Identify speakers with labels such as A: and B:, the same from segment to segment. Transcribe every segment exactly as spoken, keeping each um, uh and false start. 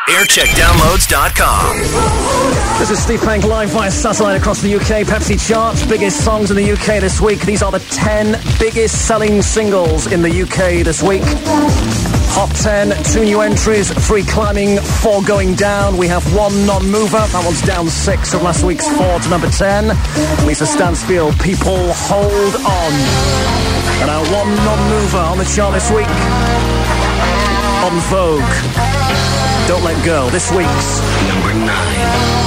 A: aircheck downloads dot com.
B: This is Steve Pank live via satellite across the U K. Pepsi charts, biggest songs in the U K this week. These are the ten biggest selling singles in the U K this week. Hot ten, two new entries, three climbing, four going down. We have one non-mover. That one's down six from last week's four to number ten. Lisa Stansfield, People Hold On. And our one non-mover on the chart this week, En Vogue, Don't Let Go, this week's
A: number nine.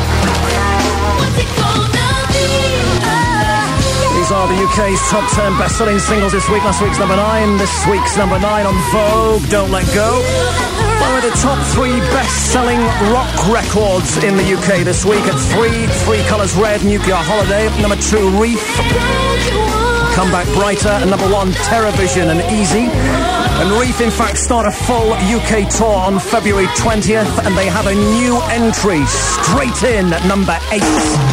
B: These are the U K's top ten best-selling singles this week. Last week's number nine, this week's number nine on Vogue, Don't Let Go. One of the top three best-selling rock records in the U K this week. At three, Three Colours Red, Nuclear Holiday. Number two, Reef, Come Back Brighter. And number one, TerrorVision and Easy. And Reef, in fact, start a full U K tour on February twentieth, and they have a new entry straight in at number eight.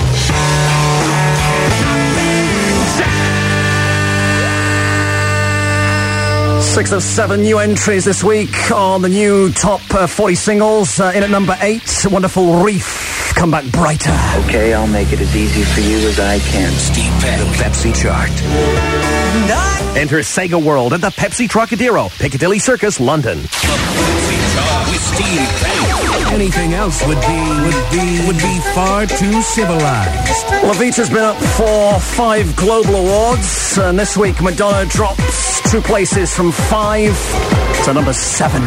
B: Six of seven new entries this week on the new top uh, forty singles. Uh, in at number eight, wonderful Reef, Come Back Brighter.
C: Okay, I'll make it as easy for you as I can.
A: Steve Pank, the Pepsi chart.
D: Enter Sega World at the Pepsi Trocadero, Piccadilly Circus, London.
A: The Pepsi chart with Steve Pank.
E: Anything else would be would be would be far too civilized.
B: Well, Avita's been up for five global awards, and this week Madonna drops two places from five to number seven.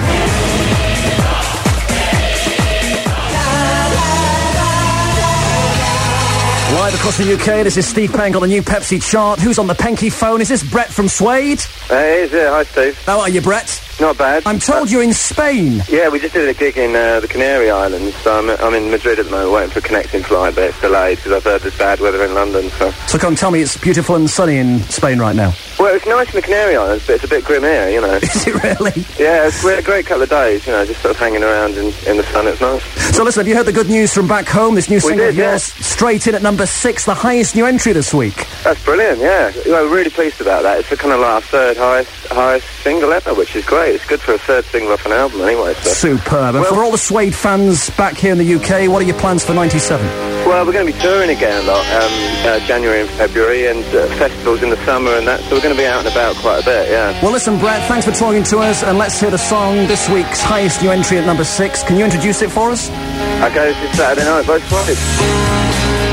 B: Live across the U K, this is Steve Pank on the new Pepsi chart. Who's on the Penky phone? Is this Brett from Suede?
F: Hey, is it? Hi, Steve.
B: How are you, Brett?
F: Not bad.
B: I'm told
F: uh,
B: you're in Spain.
F: Yeah, we just did a gig in uh, the Canary Islands, so I'm, I'm in Madrid at the moment waiting for a connecting flight, but it's delayed because I've heard there's bad weather in London, so...
B: So come tell me it's beautiful and sunny in Spain right now.
F: Well, it's nice in the Canary Islands, but it's a bit grim here, you know.
B: Is it really?
F: Yeah, it's we had a great couple of days, you know, just sort of hanging around in, in the sun. It's nice.
B: So listen, have you heard the good news from back home? This new
F: We
B: single
F: did,
B: of yours,
F: yeah.
B: straight in at number six, the highest new entry this week.
F: That's brilliant, yeah. We're really pleased about that. It's the kind of like our third highest highest single ever, which is great. It's good for a third single off an album anyway. So.
B: Superb. And
F: Well-
B: for all the Suede fans back here in the U K, what are your plans for ninety-seven?
F: Well, we're going to be touring again a lot, um, uh, January and February, and uh, festivals in the summer and that, so we're going to be out and about quite a bit, yeah.
B: Well, listen, Brett, thanks for talking to us, and let's hear the song, this week's highest new entry at number six. Can you introduce it for us?
F: Okay, this is Saturday Night by Suede.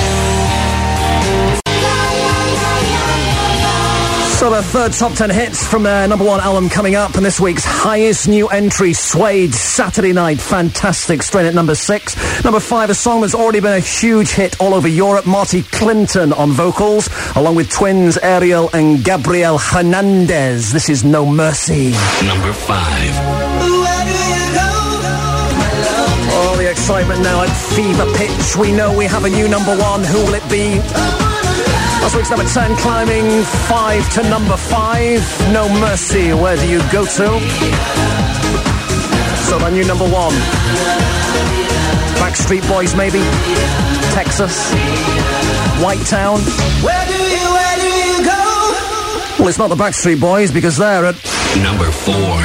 B: So the third top ten hits from their number one album coming up, and this week's highest new entry, Suede, Saturday Night, fantastic, straight at number six. Number five, a song that's already been a huge hit all over Europe, Marty Clinton on vocals, along with twins Ariel and Gabriel Hernandez. This is No Mercy.
A: Number five.
B: Oh, the excitement now at fever pitch. We know we have a new number one. Who will it be? Last week's number ten, climbing five to number five. No Mercy, where do you go to? So the new number one. Backstreet Boys, maybe? Texas? White Town?
G: Where do you, where do you go?
B: Well, it's not the Backstreet Boys, because they're at...
A: Number four.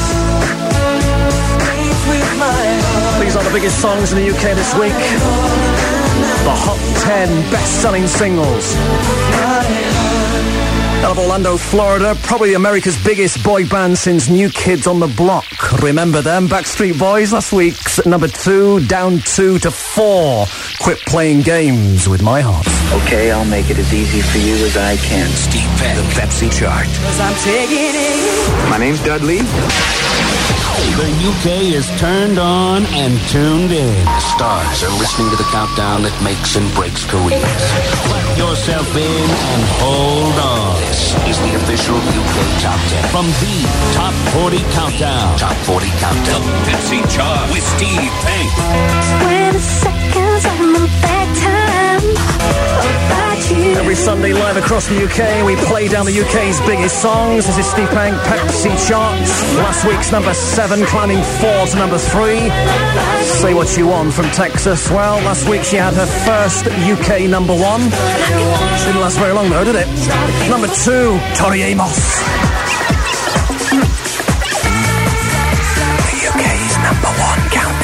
B: These are the biggest songs in the U K this week. The Hot ten best-selling singles. Out of Orlando, Florida, probably America's biggest boy band since New Kids on the Block. Remember them? Backstreet Boys, last week's at number two, down two to four. Quit Playing Games with My Heart.
C: Okay, I'll make it as easy for you as I can.
A: Steve Pank, the Pepsi chart.
G: I'm taking it.
H: My name's Dudley.
E: The U K is turned on and tuned in.
A: Stars are listening to the countdown that makes and breaks careers.
E: Plug yourself in and hold on.
A: This is the official U K Top ten.
E: From the Top forty Countdown.
A: Top forty Countdown. The Pepsi chart with Steve Pank.
I: twenty seconds on the back time about you.
B: Every Sunday live across the U K, we play down the U K's biggest songs. This is Steve Pank, Pepsi Charts. Last week's number seven, climbing four to number three. Say What You Want from Texas. Well, last week she had her first U K number one. Didn't last very long though, did it? Number two, Tori Amos. The U K's number one countdown.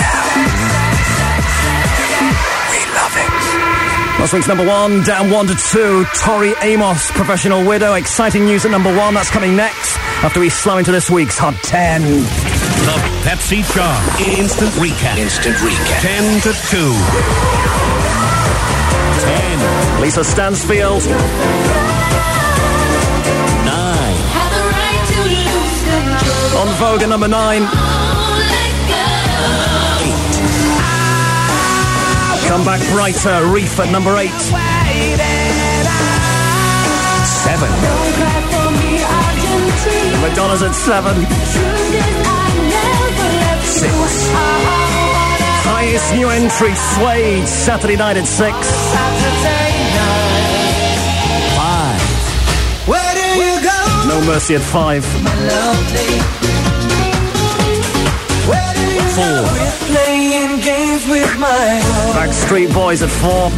B: Last week's number one, down one to two. Tori Amos, Professional Widow. Exciting news at number one. That's coming next after we slow into this week's Hot ten.
E: The Pepsi Chart. Instant recap.
A: Instant recap.
E: ten to two. ten.
B: Lisa Stansfield.
E: nine.
B: On Vogue at number nine. Come Back Brighter, Reef at number eight.
E: seven.
B: Madonna's at seven.
E: six.
B: Highest new entry, Suede, Saturday Night at six.
E: five.
G: Where do you go?
B: No Mercy at five.
G: Where do you
E: Four.
G: go? We're playing games with my heart.
B: Backstreet Boys at four.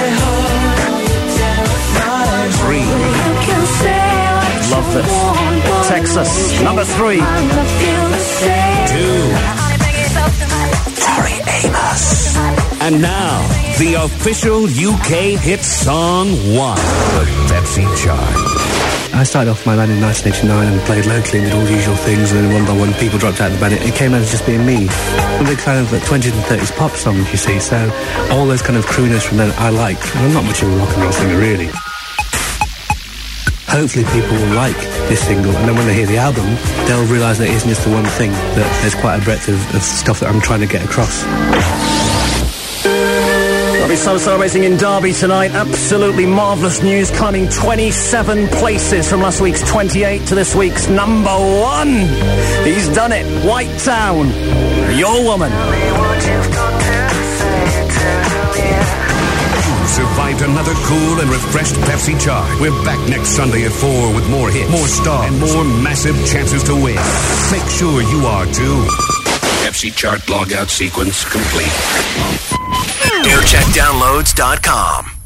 E: Three.
B: Love this. Texas, number three.
E: Two.
B: Tori Amos.
E: And now, the official U K hit song one. The Pepsi Chart.
H: I started off my band in nineteen eighty-nine and played locally and did all the usual things, and then one by one people dropped out of the band. It, it came out as just being me. A big fan of the twenties and thirties pop songs, you see, so all those kind of crooners from then I like. And I'm not much of a rock and roll singer, really. Hopefully people will like this single, and then when they hear the album, they'll realise that it isn't just the one thing, that there's quite a breadth of, of stuff that I'm trying to get across.
B: There'll be some celebrating in Derby tonight. Absolutely marvellous news, climbing twenty-seven places from last week's twenty-eight to this week's number one. He's done it. White Town, Your Woman.
E: Survived another cool and refreshed Pepsi Chart. We're back next Sunday at four with more hits, more stars, and more massive chances to win. Make sure you are too.
A: Pepsi Chart logout sequence complete. air check downloads dot com